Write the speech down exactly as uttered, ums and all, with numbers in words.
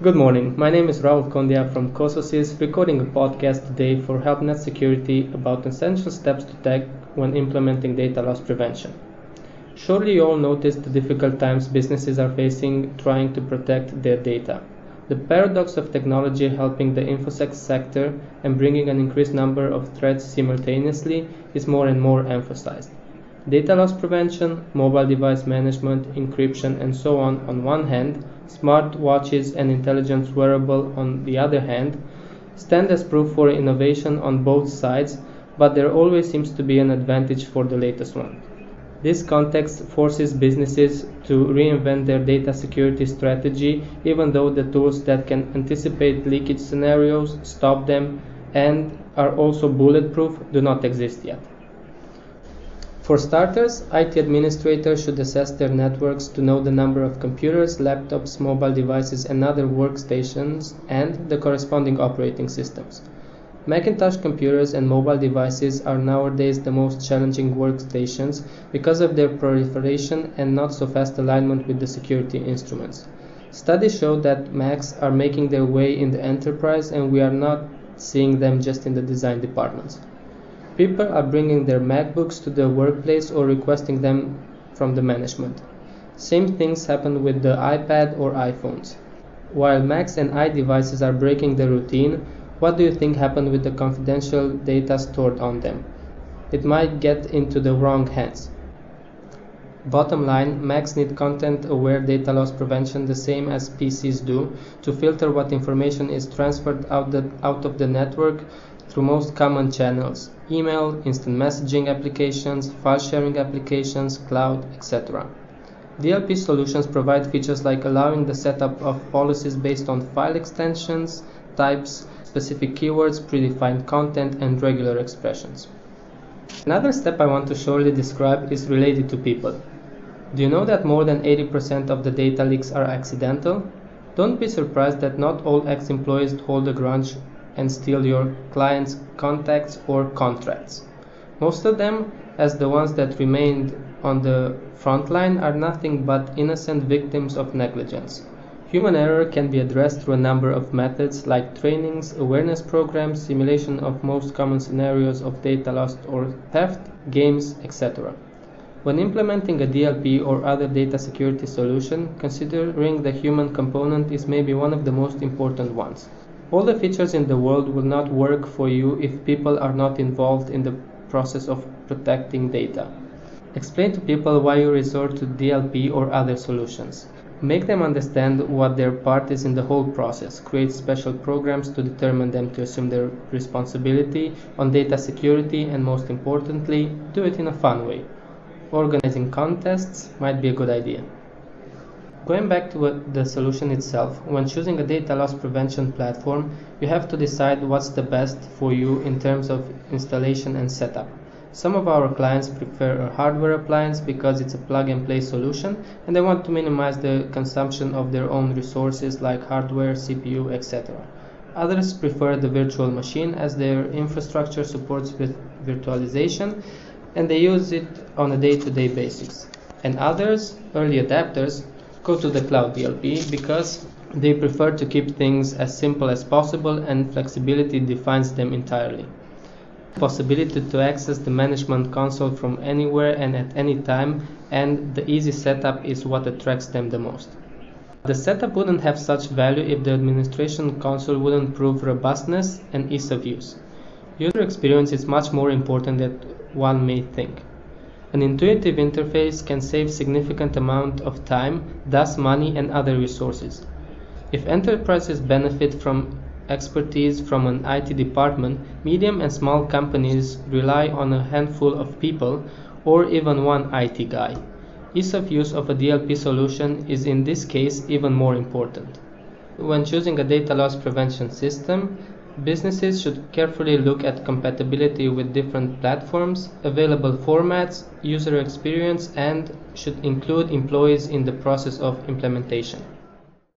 Good morning. My name is Raul Kondia from Cososys, recording a podcast today for HelpNet Security about essential steps to take when implementing data loss prevention. Surely you all noticed the difficult times businesses are facing trying to protect their data. The paradox of technology helping the InfoSec sector and bringing an increased number of threats simultaneously is more and more emphasized. Data loss prevention, mobile device management, encryption, and so on on one hand, smart watches and intelligent wearable on the other hand, stand as proof for innovation on both sides, but there always seems to be an advantage for the latest one. This context forces businesses to reinvent their data security strategy, even though the tools that can anticipate leakage scenarios, stop them, and are also bulletproof do not exist yet. For starters, I T administrators should assess their networks to know the number of computers, laptops, mobile devices, and other workstations, and the corresponding operating systems. Macintosh computers and mobile devices are nowadays the most challenging workstations because of their proliferation and not so fast alignment with the security instruments. Studies show that Macs are making their way in the enterprise, and we are not seeing them just in the design departments. People are bringing their MacBooks to the workplace or requesting them from the management. Same things happen with the iPad or iPhones. While Macs and iDevices are breaking the routine, what do you think happened with the confidential data stored on them? It might get into the wrong hands. Bottom line, Macs need content-aware data loss prevention the same as P Cs do to filter what information is transferred out, the, out of the network through most common channels: email, instant messaging applications, file sharing applications, cloud, et cetera. D L P solutions provide features like allowing the setup of policies based on file extensions, types, specific keywords, predefined content, and regular expressions. Another step I want to shortly describe is related to people. Do you know that more than eighty percent of the data leaks are accidental? Don't be surprised that not all ex-employees hold a grudge and steal your clients' contacts or contracts. Most of them, as the ones that remained on the front line, are nothing but innocent victims of negligence. Human error can be addressed through a number of methods like trainings, awareness programs, simulation of most common scenarios of data loss or theft, games, et cetera. When implementing a D L P or other data security solution, considering the human component is maybe one of the most important ones. All the features in the world will not work for you if people are not involved in the process of protecting data. Explain to people why you resort to D L P or other solutions. Make them understand what their part is in the whole process. Create special programs to determine them to assume their responsibility on data security, and most importantly, do it in a fun way. Organizing contests might be a good idea. Going back to the solution itself, when choosing a data loss prevention platform, you have to decide what's the best for you in terms of installation and setup. Some of our clients prefer a hardware appliance because it's a plug-and-play solution, and they want to minimize the consumption of their own resources like hardware, C P U, et cetera. Others prefer the virtual machine as their infrastructure supports virtualization, and they use it on a day-to-day basis. And others, early adapters, go to the cloud D L P because they prefer to keep things as simple as possible, and flexibility defines them entirely. The possibility to access the management console from anywhere and at any time, and the easy setup is what attracts them the most. The setup wouldn't have such value if the administration console wouldn't prove robustness and ease of use. User experience is much more important than one may think. An intuitive interface can save significant amount of time, thus money and other resources. If enterprises benefit from expertise from an I T department, medium and small companies rely on a handful of people or even one I T guy. Ease of use of a D L P solution is in this case even more important. When choosing a data loss prevention system, businesses should carefully look at compatibility with different platforms, available formats, user experience, and should include employees in the process of implementation.